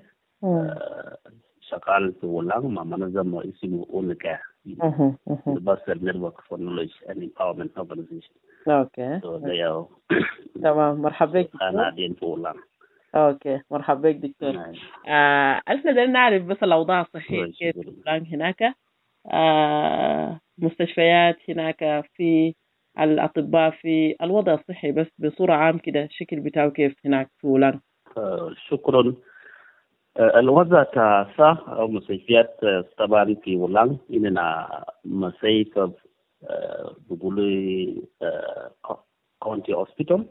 شغال في ولانغ مع منظمة اسمه أونكا، Universal Network for Knowledge and Empowerment Organization. أوكي. So تمام، مرحبا بك. أنا دين في ولانغ. أوكي، مرحبا بك دكتور. آه ألف بدنا نعرف بس الأوضاع الصحية كيف في ولانغ هناك، آه مستشفيات هناك، في الأطباء، في الوضع الصحي بس بصورة عام كده الشكل بتاعه كيف هناك في ولانغ. آه شكرا. الوضع صح أو مستشفيات طبعا في ولانغ إننا مستشفى بقولي كونتي هوسبيتال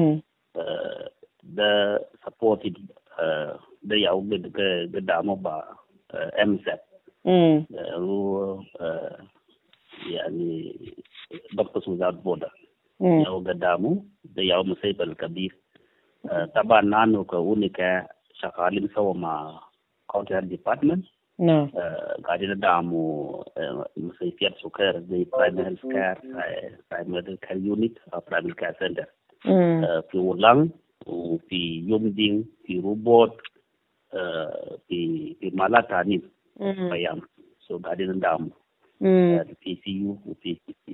ده supported ده يعود قدامه ب إم إس إيه هو يعني without border ياو قدامه ده ياو مصيبة الكبير. طبعا نانو كونيكا شغالين سوا مع county health department. نعم. قاعدين ندعموا مستشفيات سكر زي primary health care, primary care unit أو primary care center في ولان وفي يومدين في روبوت في في مالاتاني بيان. so قاعدين ندعموا في سي يو وفي سي سي.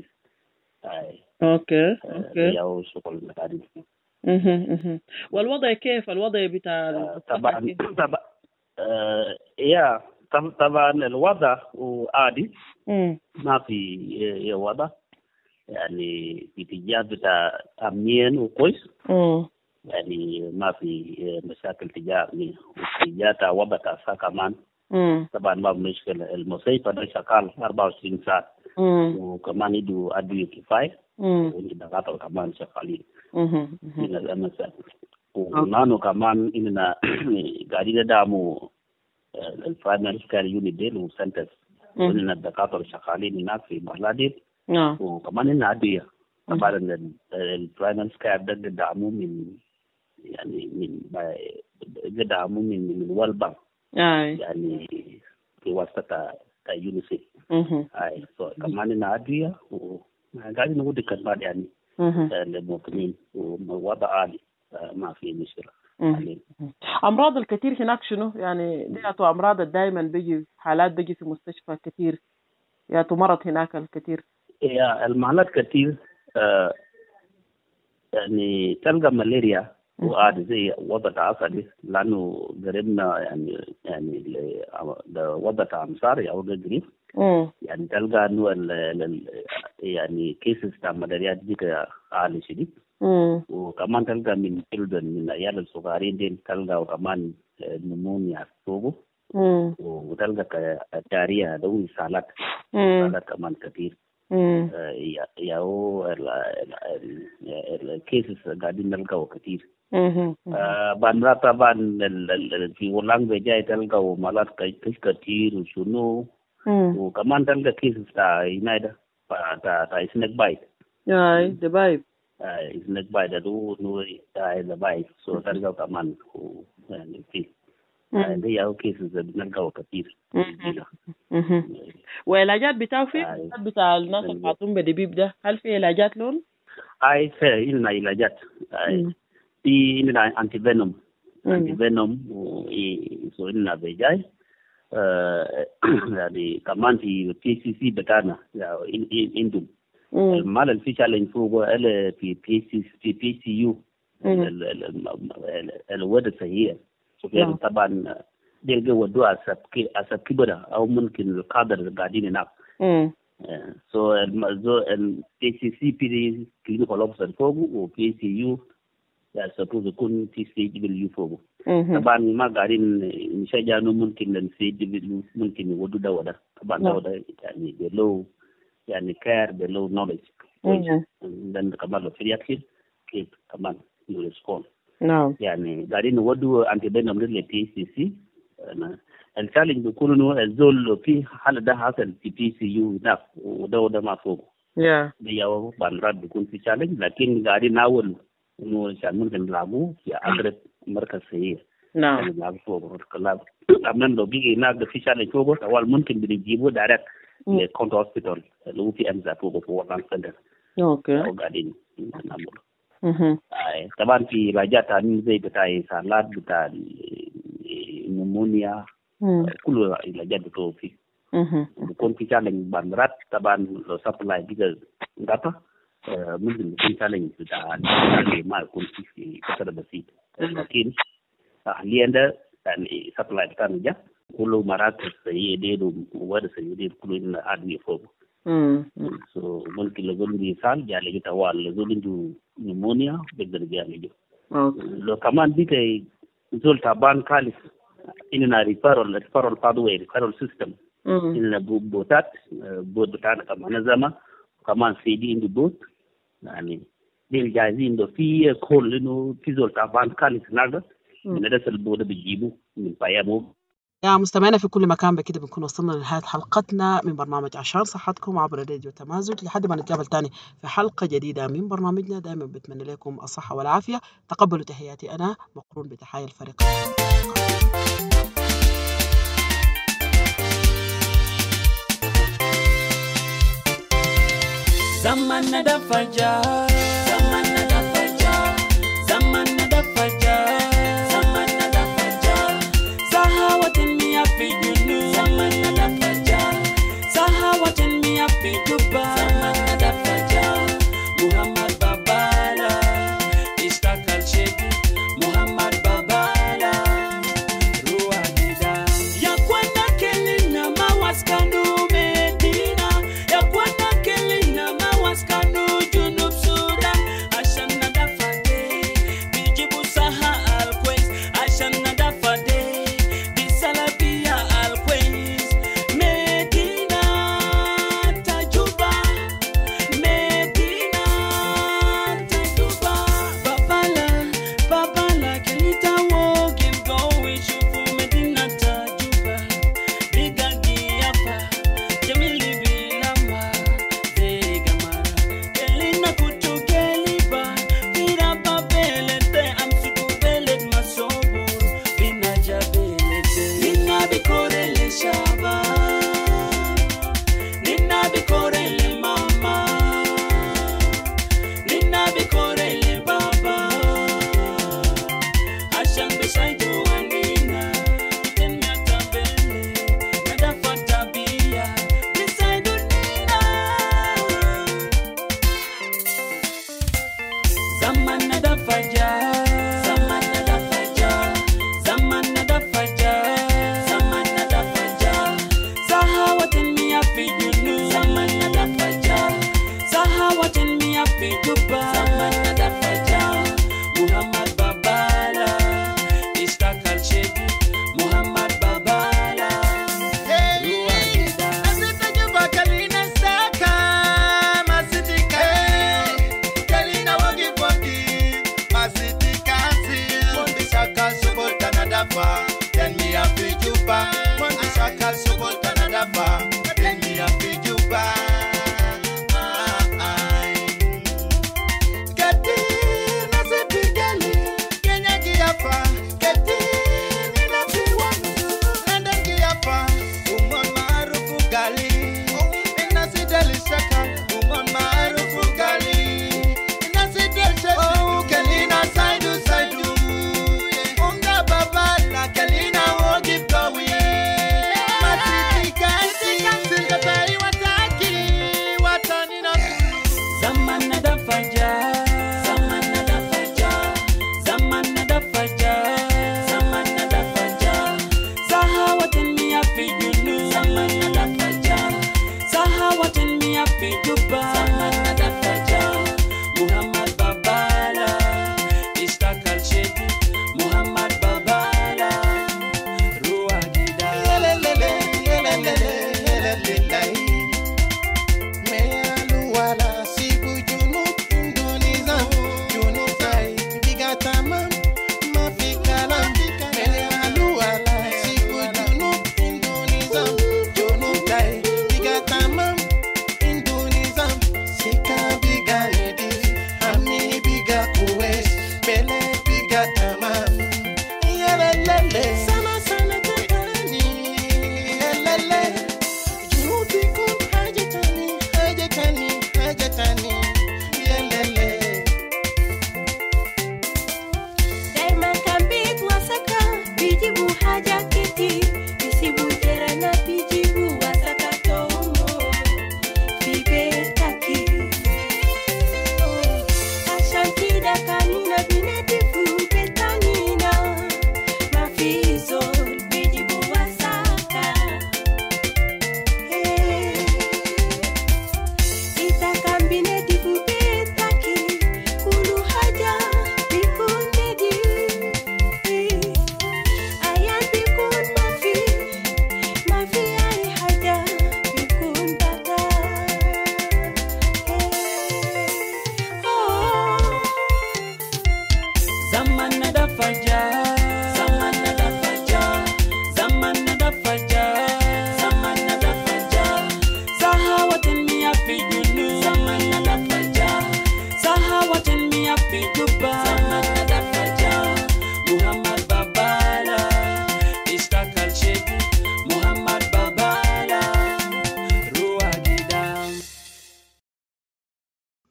اوكي اوكي. ياو شغل قاعدين. اها والوضع كيف الوضع بتاع طبعا طبعا يا طبعا الوضع عادي ما في وضع يعني في اتجاه بتاع امنيا وكويس يعني ما في مشاكل تجاه امنيا واتجاه وضع تاع كمان طبعا ما مشكلة. المصيبة ده شغال أربعة وعشرين ساعة وكمان يدوا أدوية كفاية والدكاترة كمان شغالين من الأمازون. ونانو كمان إننا قاعدين ندعموا البرايمري كير يونت ديل وسنترز وإننا الدكاترة شغالين هناك في بلادين وكمان إننا أدوية. طبعا البرايمري كير ده قدامه من يعني من قدامه من من والبان يعني في واسطة يونيسيف. أي so كمان إننا أدوية وقاعدين نقول كمان يعني للمواطنين ووضع عالي ما في مشكلة. أمراض الكثير هناك شنو يعني دياتو أمراض دائما بيجي حالات بيجي في مستشفى كثير يا تمرض هناك الكثير. يا المعلات كثير آه يعني تلقى ملاريا وعادي زي وضع عصبي لأنه قريبنا يعني يعني وضع أمصار أو قريب يعني تلقى إنه يعني كيسز تاع ملاريا دي عالي شديد. وكمان تلقى من children من العيال الصغيرين دي تلقى وكمان نمونيا فوقه وتلقى كاريا دوي سالات سالات كمان كثير. يا هو الكيسز قاعدين نلقاه كثير. بانرا طبعا في ولان بجاي تلقى مالات كثير وشنو وكمان تلقى كيسز تاع ينايدا تاع تاع سنيك بايت. اي دبايب سنيك بايت ده نو تاع دبايب سو تلقى كمان يعني في دي او كيسز بنلقاه كثير. والعلاجات بتاعه في العلاجات بتاع الناس اللي بيعطون بدبيب ده هل في علاجات لون؟ اي في لنا علاجات في لنا انتي فينوم انتي فينوم وسو لنا بيجاي يعني كمان في بي سي سي بتاعنا عندهم المال اللي في شغالين فوق في بي سي في بي سي يو الوضع سيء طبعا ديلقى ودوا أسب كي أسب كبرة أو ممكن القادر قاعدين هناك. so الزو ال بي سي سي بي كلينيكال أوفيسر فوق و بي سي يو يعني سبوز يكون تي سي دبليو فوق. طبعا ما قاعدين نشجع إنه ممكن ال سي دبليو ممكن يودوا دوا ده طبعا دوا ده يعني below يعني care below knowledge. dan كمان لو في أكيد كيف كمان يرسكون. يعني قاعدين يودوا أنتي بينهم لل بي سي سي. الثالث بيكون إنه الزول في حالة ده حصل في بي سي يو هناك وده وده ما فوق. Yeah. بيجاوا بانرات بيكون في challenge لكن قاعدين نحاول إنه عشان ممكن نلعبوه في أقرب مركز سيء. نعم. يعني نلعب فوق الكلاب. لما لو بيجي هناك في challenge فوق أول ممكن بنجيبه direct لكونت hospital اللي هو في أمزة فوق فوق لان سنتر. أوكي. أو قاعدين نعمله. اها. طبعا في علاجات ثانية زي بتاع سالات بتاع نمونيا كل العلاجات بتوع فيه. بيكون في challenge بانرات طبعا لو سبلاي بيجا داتا ممكن يكون challenge بتاع ما يكون في كثرة بسيط لكن حاليا ده يعني سبلاي بتاعنا جا كله مراكز سيء دير وورد سيء دير كله عادي فوق. so ممكن لازم يسال جالي kita wal لازم عنده نمونيا بيقدر جالي. لو كمان بيجي زول تعبان كالس إننا referral referral pathway referral system إننا بوتات بوت بتاعنا كمان نظامة كمان سيدي إنه بوت يعني ديل جاهزين ده في كل إنه في زول تعبان كالس ناقة من هذا البوت بيجيبه من بيامه يا مستمعينا في كل مكان، بكده بنكون وصلنا لنهاية حلقتنا من برنامج عشان صحتكم عبر راديو تمازج. لحد ما نتقابل تاني في حلقة جديدة من برنامجنا، دائما بتمنى لكم الصحة والعافية. تقبلوا تحياتي أنا مقرون بتحايا الفريق. زماننا ده فجار، زماننا ده فجار، زماننا ده فجار، زماننا ده فجار، سهوة المياه في جنوب، زماننا ده فجار، سهوة المياه في جوبا، زماننا ده فجار. محمد بابالا اشتكى الشيخ محمد بابالا روح كده يا كوانا كلنا ما واسكنوا مدينة، يا كوانا كلنا ما واسكنوا جنوب سودان.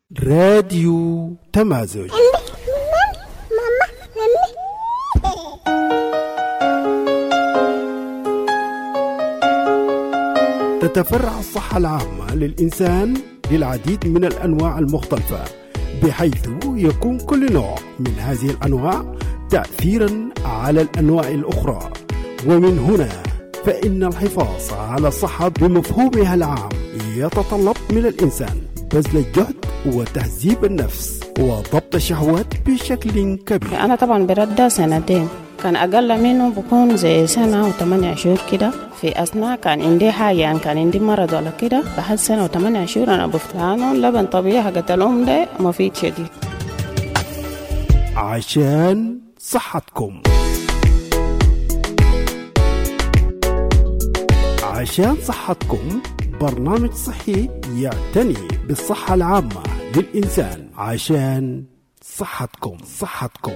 راديو تمازج. تتفرع الصحة العامة للإنسان للعديد من الأنواع المختلفة، بحيث يكون كل نوع من هذه الأنواع تأثيرا على الأنواع الأخرى. ومن هنا فإن الحفاظ على الصحة بمفهومها العام يتطلب من الإنسان بذل الجهد وتهذيب النفس وضبط الشهوات بشكل كبير. أنا طبعا برد سنتين، كان أقل منه بكون زي سنة وثمانية شهور كده. في أثناء كان عندي حاجة يعني كان عندي مرض ولا كده، بعد سنة وثمانية شهور أنا بفتلانه لبن طبيعي حقت الأم ده مفيد شديد عشان صحتكم. عشان صحتكم برنامج صحي يعتني بالصحة العامة للإنسان. عشان صحتكم صحتكم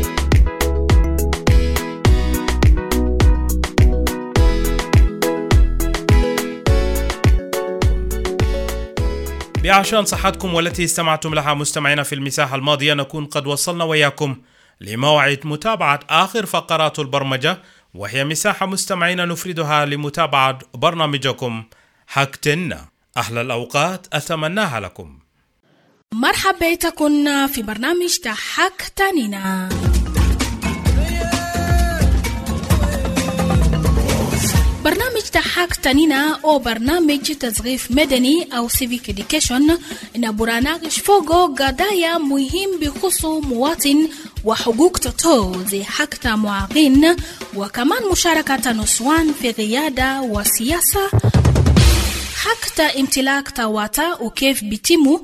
بعشان صحتكم والتي استمعتم لها مستمعينا في المساحة الماضية، نكون قد وصلنا وياكم لموعد متابعة آخر فقرات البرمجة، وهي مساحة مستمعينا نفردها لمتابعة برنامجكم حكتنا. أحلى الأوقات أتمناها لكم. مرحبا بكم في برنامج حكتنا. برنامج تحاك تانينا أو برنامج تثقيف مدني أو civic education إن برنامج فوقه قضايا مهم بخصوص مواطن وحقوق تطو زي حق معاقين، وكمان مشاركة نسوان في قيادة وسياسة، حق امتلاك تواتا وكيف بيتمو،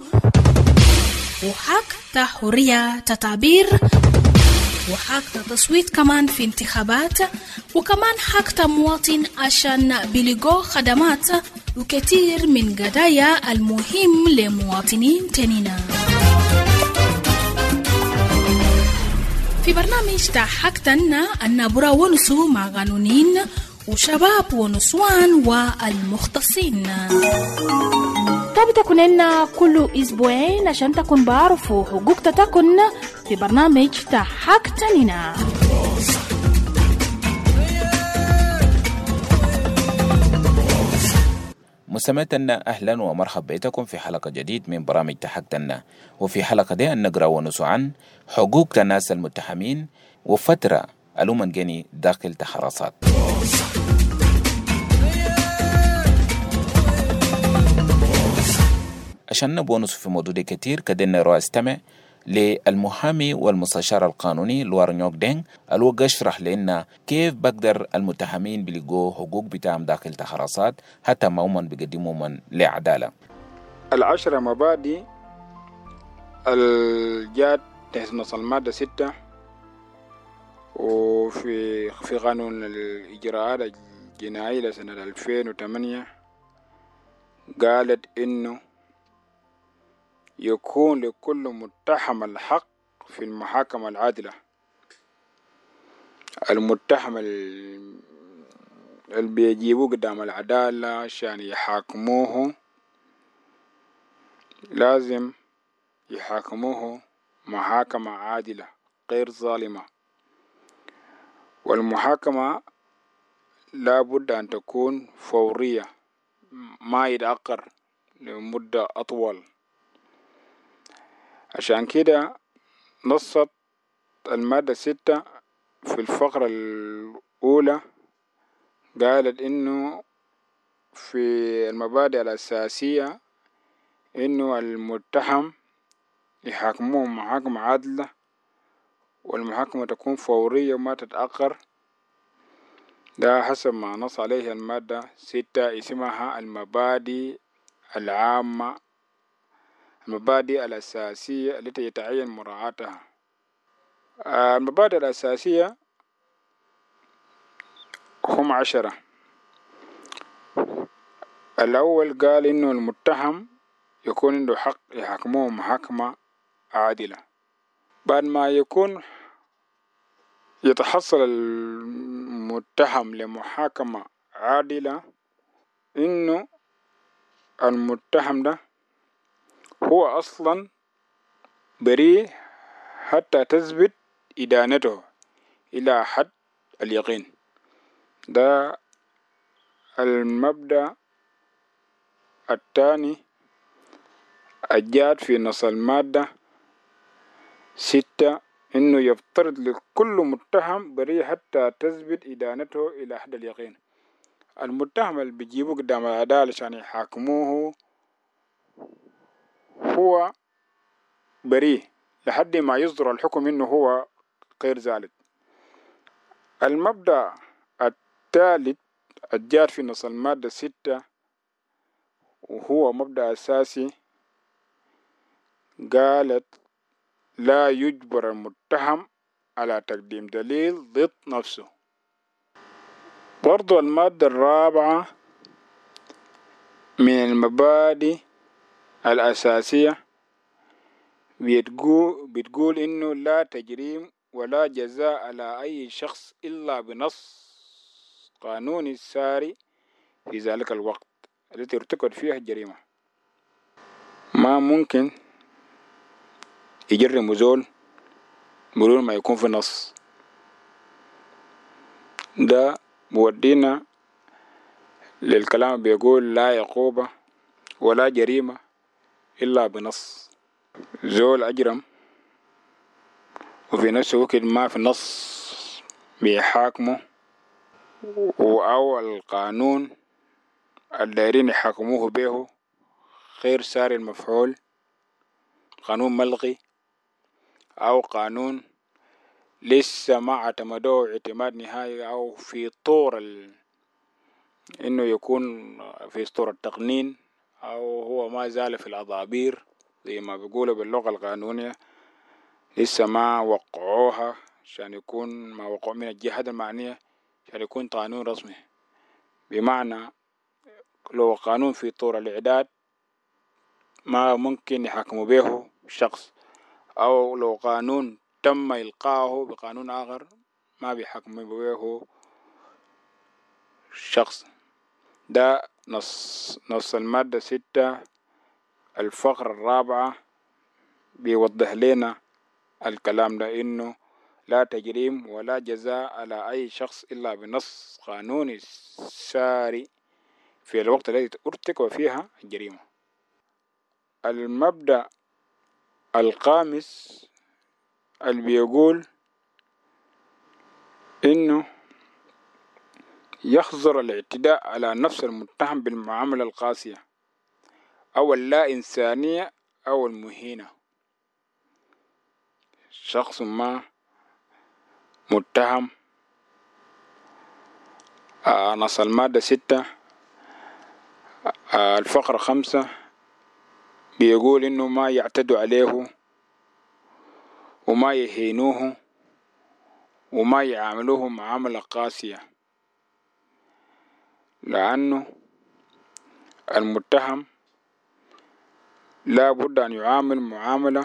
وحق حرية تعبير، وحق تصويت كمان في انتخابات، وكمان حق مواطن عشان بلغو خدمات وكثير من قضايا المهم لمواطنين تانينا. في برنامج تحكتنا النبرة ونسو مع قانونين وشباب ونسوان والمختصين. طب تكوننا كل أسبوعين عشان تكون بعرفوا حقوق تكون في برنامج تحكتنا. مستمعينا أهلا ومرحبا بكم في حلقة جديد من برامج تحكتنا. وفي حلقة دي نقرأ ونسو عن حقوق الناس المتهمين وفترة ألومن جني داخل تحرصات. عشان نبغى نصف في موضوع كتير كدنا رأي استمع للمحامي والمستشار القانوني لوار نيوك دين الوقت يشرح لنا كيف بقدر المتهمين بيلقوا حقوق بتاعهم داخل تحرصات حتى ما هم بيقدموا من لعدالة. العشرة مبادئ الجاد تحت نص المادة ستة وفي في قانون الإجراءات الجنائية لسنة ألفين وثمانية قالت إنه يكون لكل متهم الحق في المحاكمة العادلة. المتهم اللي بيجيبوه قدام العدالة عشان يحاكموه لازم يحاكموه محاكمة عادلة غير ظالمة، والمحاكمة لابد أن تكون فورية ما يتأخر لمدة أطول. عشان كده نصت المادة ستة في الفقرة الأولى قالت إنه في المبادئ الأساسية إنه المتهم يحاكموه محاكمة عادلة، والمحاكمة تكون فورية وما تتأخر. ده حسب ما نص عليه المادة ستة، اسمها المبادئ العامة، المبادئ الأساسية التي يتعين مراعاتها. المبادئ الأساسية هم عشرة. الأول قال إنه المتهم يكون عنده حق يحاكموه محاكمة عادلة. بعد ما يكون يتحصل المتهم لمحاكمة عادلة، إنه المتهم ده هو أصلا بريء حتى تثبت إدانته إلى حد اليقين. ده المبدأ الثاني الجاد في نص المادة ستة، إنه يفترض لكل متهم بريء حتى تثبت إدانته إلى حد اليقين. المتهم اللي بيجيبوه قدام العدالة عشان يحاكموه هو بريء لحد ما يصدر الحكم إنه هو غير ذلك. المبدأ الثالث الجاد في نص المادة ستة وهو مبدأ أساسي، قالت لا يجبر المتهم على تقديم دليل ضد نفسه. برضو المادة الرابعة من المبادئ الأساسية بتقول, بتقول إنه لا تجريم ولا جزاء على أي شخص إلا بنص قانوني ساري في ذلك الوقت التي ارتكبت فيها الجريمة. ما ممكن يجرم زول بدون ما يكون في نص. ده بودينا للكلام بيقول لا عقوبة ولا جريمة إلا بنص. زول أجرم وفي نفس الوقت ما في نص بيحاكمه أو القانون الدايرين يحاكموه به غير ساري المفعول، قانون ملغي أو قانون لسه ما اعتمدوه اعتماد نهائي أو في طور ال... إنه يكون في طور التقنين أو هو ما زال في الأضابير زي ما بيقولوا باللغة القانونية، لسه ما وقعوها عشان يكون ما وقعوا من الجهات المعنية عشان يكون قانون رسمي. بمعنى لو قانون في طور الإعداد ما ممكن يحكموا به شخص، أو لو قانون تم إلقاؤه بقانون آخر ما بيحكموا به شخص. ده نص نص المادة ستة الفقرة الرابعة بيوضح لنا الكلام ده، إنه لا تجريم ولا جزاء على أي شخص إلا بنص قانوني ساري في الوقت الذي ارتكب فيها الجريمة. المبدأ الخامس اللي بيقول إنه يحظر الاعتداء على نفس المتهم بالمعاملة القاسية أو اللا إنسانية أو المهينة. شخص ما متهم آه نص المادة ستة آه الفقرة خمسة بيقول إنه ما يعتدوا عليه وما يهينوه وما يعاملوه معاملة قاسية، لأنه المتهم لا بد أن يعامل معاملة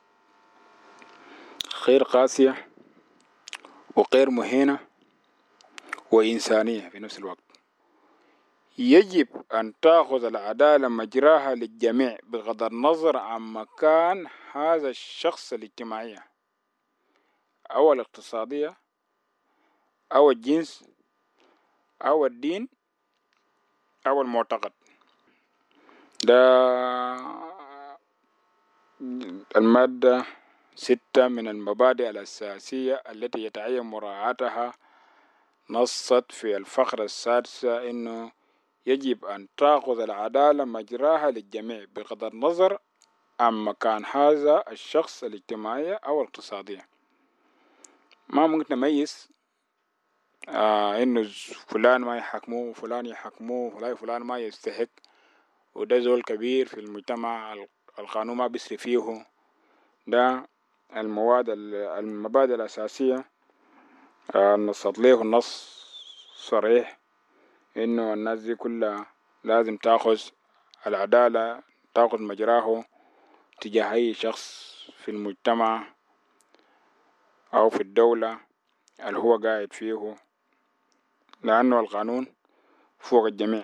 غير قاسية وغير مهينة وإنسانية في نفس الوقت. يجب أن تأخذ العدالة مجراها للجميع بغض النظر عن مكان هذا الشخص الاجتماعية أو الاقتصادية أو الجنس أو الدين أو المعتقد. ده المادة ستة من المبادئ الأساسية التي يتعين مراعاتها. نصت في الفقرة السادسة إنه يجب أن تأخذ العدالة مجراها للجميع بغض النظر عن مكان هذا الشخص الاجتماعي أو الاقتصادي. ما ممكن نميز آه إنه فلان ما يحكموه وفلان يحكموه وفلان فلان ما يستحق وده زول كبير في المجتمع القانون ما بيسري فيه. ده المواد المبادئ الأساسية آه نصت له النص صريح إنه الناس دي كلها لازم تأخذ العدالة تأخذ مجراه تجاه أي شخص في المجتمع أو في الدولة اللي هو قاعد فيه، لأنه القانون فوق الجميع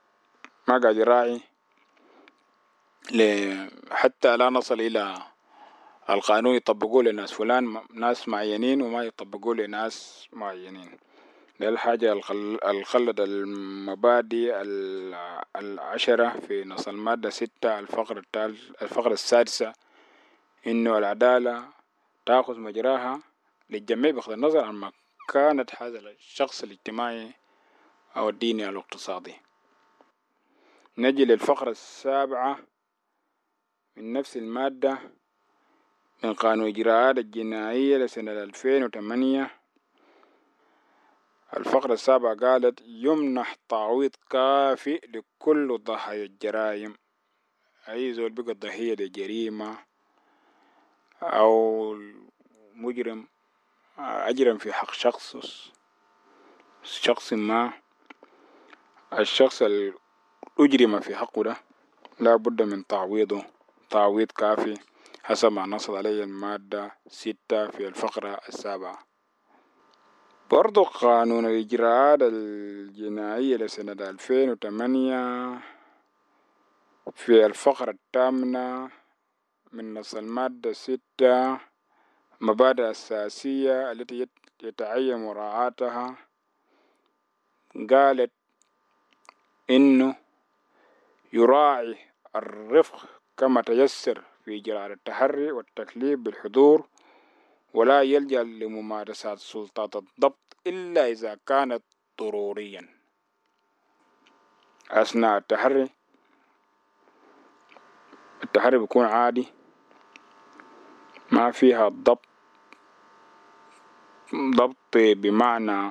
ما قاعد يراعي حتى لا نصل إلى القانون يطبقوه لناس فلان ناس معينين وما يطبقوه لناس معينين. ده الحاجة الخلد المبادئ العشرة في نص المادة ستة الفقرة الثالث الفقرة السادسة إنه العدالة تأخذ مجراها للجميع بغض النظر عن مكانة هذا الشخص الاجتماعي أو الديني أو الاقتصادي. نجي للفقرة السابعة من نفس المادة من قانون الإجراءات الجنائية لسنة ألفين وثمانية. الفقرة السابعة قالت يمنح تعويض كافي لكل ضحايا الجرائم. أي زول بقى ضحية لجريمة أو مجرم أجرم في حق شخص شخص ما، الشخص الأجرم في حقه ده لا بد من تعويضه تعويض كافي حسب ما نص عليه المادة ستة في الفقرة السابعة. برضو قانون الإجراءات الجنائية لسنة ألفين وثمانية في الفقرة الثامنة من نص المادة ستة مبادئ أساسية التي يتعين مراعاتها قالت إنه يراعي الرفق كما تيسر في إجراء التحري والتكليف بالحضور، ولا يلجأ لممارسات سلطات الضبط إلا إذا كانت ضروريا أثناء التحري. التحري بيكون عادي ما فيها ضبط ضبط بمعنى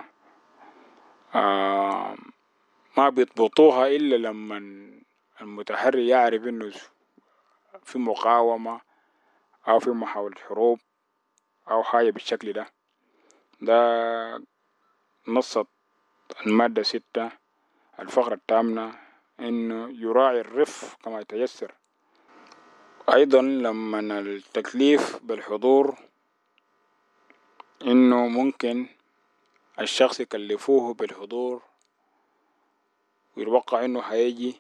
آه ما بيضبطوها إلا لما المتحري يعرف إنه في مقاومة أو في محاولة حروب أو حاجة بالشكل ده. ده نصت المادة ستة الفقرة الثامنة إنه يراعي الرفق كما يتيسر. أيضا لما التكليف بالحضور إنه ممكن الشخص يكلفوه بالحضور ويتوقع إنه هيجي،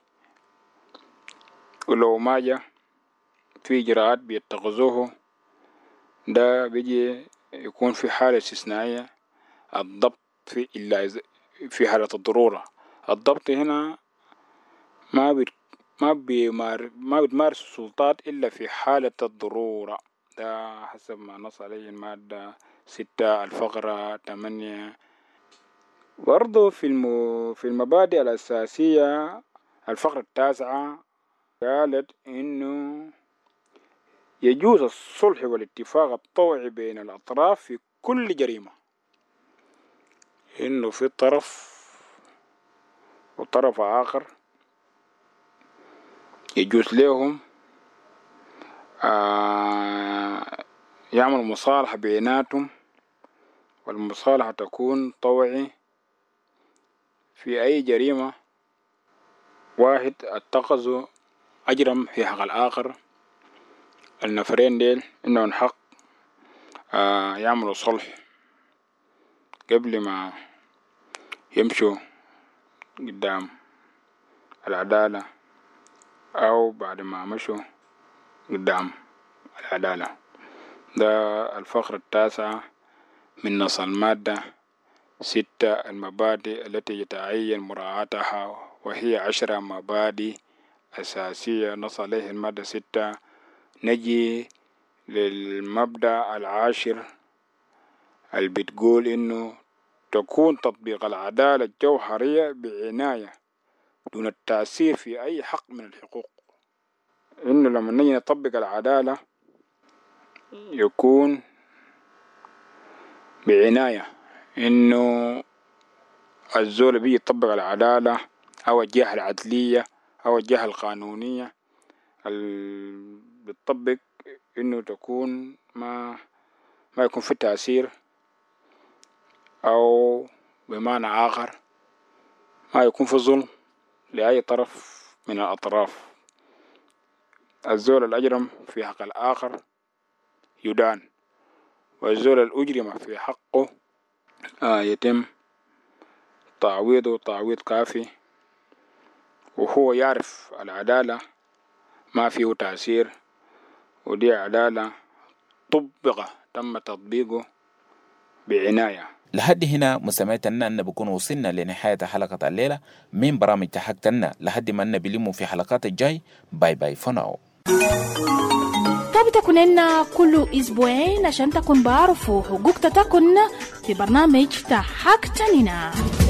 ولو ما جا في إجراءات بيتخذوه، ده بيجي يكون في حالة استثنائية الضبط في إلا في حالة الضرورة. الضبط هنا ما بي ما بيمار ما بتمارس السلطات إلا في حالة الضرورة. ده حسب ما نص عليه المادة ستة الفقرة ثمانية. برضو في الم... في المبادئ الأساسية الفقرة التاسعة قالت إنه يجوز الصلح والاتفاق الطوعي بين الأطراف في كل جريمة، إنه في طرف وطرف آخر يجوز لهم آه يعمل مصالحة بيناتهم، والمصالحة تكون طوعي في أي جريمة واحد اتخذوا أجرم في حق الآخر. النفرين ديل إنهم حق آه يعملوا صلح قبل ما يمشوا قدام العدالة أو بعد ما مشوا قدام العدالة. ده الفقرة التاسعة من نص المادة ستة المبادئ التي يتعين مراعاتها، وهي عشرة مبادئ أساسية نص عليه المادة ستة. نجي للمبدأ العاشر اللي بتقول إنه تكون تطبيق العدالة الجوهرية بعناية دون التأثير في أي حق من الحقوق. إنه لما نجي نطبق العدالة يكون بعناية، إنه الزول بيجي يطبق العدالة أو الجهة العدلية أو الجهة القانونية اللي بتطبق إنه تكون ما ما يكون في تأثير، أو بمعنى آخر ما يكون في ظلم لأي طرف من الأطراف. الزول الأجرم في حق الآخر يدان، والزول الأجرم في حقه آه يتم تعويضه تعويض كافي، وهو يعرف العدالة ما فيه تأثير، ودي عدالة طبق تم تطبيقه بعناية. لحد هنا مستمعينا أن بكون وصلنا لنهاية حلقة الليلة من برامج تحكتنا، لحد ما أن بلموا في حلقات الجاي. باي باي فناو. طب تكون لنا كل أسبوعين عشان تكون بعرفوا حقوق تكون في برنامج تحكتنا.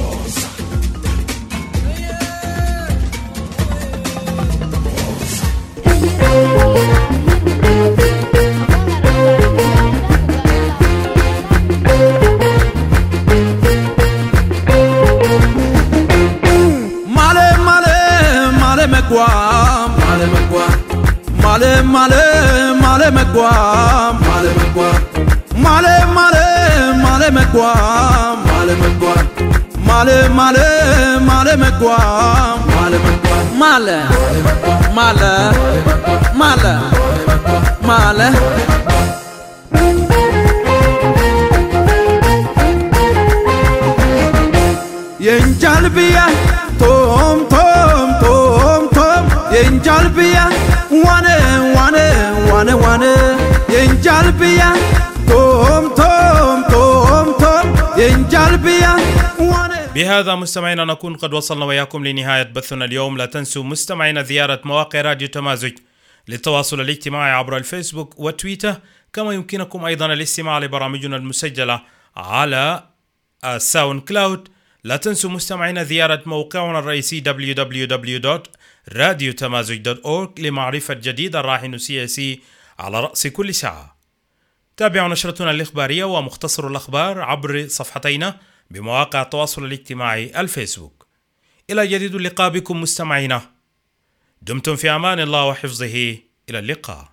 Male male male megwa male megwa male male male megwa male megwa male male male megwa male megwa male male male male yenjalbiya tom tom tom tom yenjalbiya wane wane wane wane yenjalbiya tom tom tom tom yenjalbiya wane. بهذا مستمعينا نكون قد وصلنا وياكم لنهاية بثنا اليوم. لا تنسوا مستمعينا زيارة مواقع راديو تمازج للتواصل الاجتماعي عبر الفيسبوك وتويتر، كما يمكنكم أيضا الاستماع لبرامجنا المسجلة على ساوند كلاود. لا تنسوا مستمعينا زيارة موقعنا الرئيسي دبليو دبليو دبليو دوت راديو تمازج دوت أورج لمعرفة جديد الراهن السياسي على رأس كل ساعة. تابعوا نشرتنا الإخبارية ومختصر الأخبار عبر صفحتينا بمواقع التواصل الاجتماعي الفيسبوك. إلى جديد اللقاء بكم مستمعينا، دمتم في أمان الله وحفظه. إلى اللقاء.